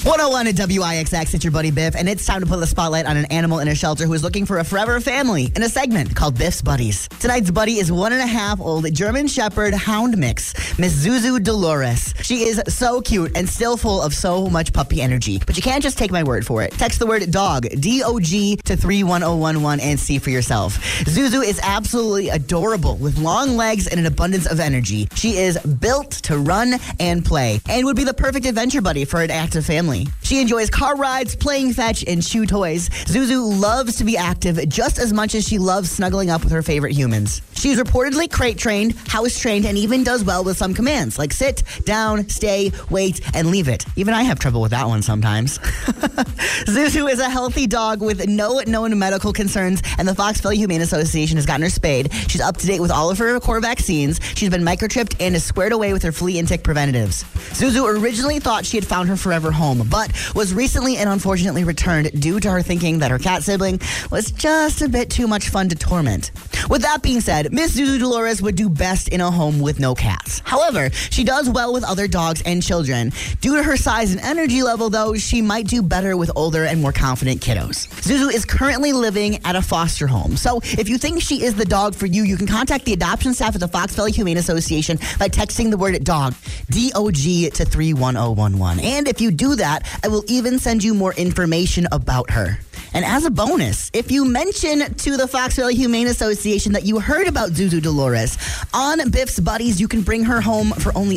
101 at WIXX, it's your buddy Biff, and it's time to put the spotlight on an animal in a shelter who is looking for a forever family in a segment called Biff's Buddies. Tonight's buddy is 1.5-year-old German Shepherd Hound mix, Miss Zuzu Dolores. She is so cute and still full of so much puppy energy, but you can't just take my word for it. Text the word dog, D-O-G, to 31011 and see for yourself. Zuzu is absolutely adorable with long legs and an abundance of energy. She is built to run and play and would be the perfect adventure buddy for an active family. She enjoys car rides, playing fetch, and chew toys. Zuzu loves to be active just as much as she loves snuggling up with her favorite humans. She's reportedly crate trained, house trained, and even does well with some commands like sit, down, stay, wait, and leave it. Even I have trouble with that one sometimes. Zuzu is a healthy dog with no known medical concerns, and the Fox Valley Humane Association has gotten her spayed. She's up to date with all of her core vaccines. She's been microchipped and is squared away with her flea and tick preventatives. Zuzu originally thought she had found her forever home, but was recently and unfortunately returned due to her thinking that her cat sibling was just a bit too much fun to torment. With that being said, Miss Zuzu Dolores would do best in a home with no cats. However, she does well with other dogs and children. Due to her size and energy level, though, she might do better with older and more confident kiddos. Zuzu is currently living at a foster home, so if you think she is the dog for you, you can contact the adoption staff at the Fox Valley Humane Association by texting the word dog, D-O-G, to 31011. And if you do that, I will even send you more information about her. And as a bonus, if you mention to the Fox Valley Humane Association that you heard about Zuzu Dolores on Biff's Buddies, you can bring her home for only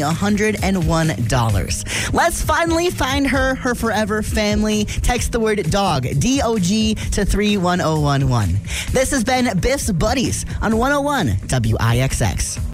$101. Let's finally find her forever family. Text the word dog, D-O-G, to 31011. This has been Biff's Buddies on 101 WIXX.